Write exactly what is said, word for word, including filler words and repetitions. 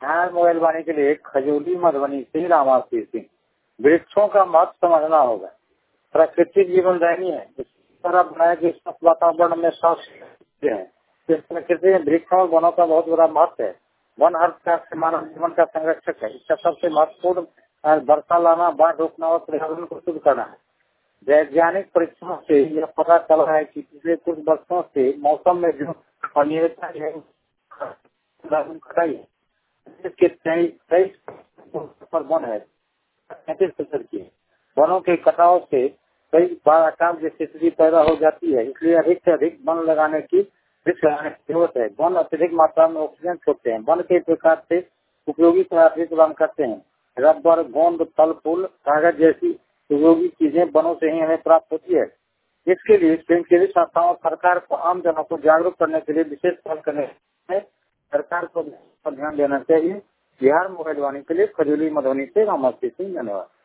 Bihar mobile वाणी के लिए खजूली मधुबनी से रामाश्री सिंह। वृक्षों का महत्व समझना होगा। प्राकृतिक जीवन दैनी है, इस तरह बनाया कि वातावरण में सांस है। प्रकृति में वृक्षों और वनों का बहुत बड़ा महत्व है। वन हर प्रकार से मानव जीवन का संरक्षक है। इसका सबसे महत्वपूर्ण वर्षा लाना, बाढ़ रोकना और पर्यावरण को शुद्ध करना है। वैज्ञानिक परीक्षणों से यह पता चला है कि पिछले कुछ वर्षों से मौसम में जो अनियमितता है इसके तेईस पर वन है पैंतीस प्रतिशत की। वनों के कटाव से कई बार अकाल जैसी स्थिति पैदा हो जाती है। इसलिए अधिक से अधिक वन लगाने की वृक्ष लगाने की जरूरत है। वन अत्यधिक मात्रा में ऑक्सीजन छोड़ते हैं। वन के प्रकार से उपयोगी पदार्थ प्रदान करते हैं। रबर, गोंद, फल फूल, कागज जैसी उपयोगी चीजें वनों से ही हमें प्राप्त होती है। इसके लिए स्वयंसेवी संस्थाओं और सरकार को आम जनों को जागरूक करने के लिए विशेष पहल करने में सरकार को ध्यान देना चाहिए। बिहार मोबाइल वाणी के लिए खजूली मधुबनी से रामाश्री सिंह। धन्यवाद।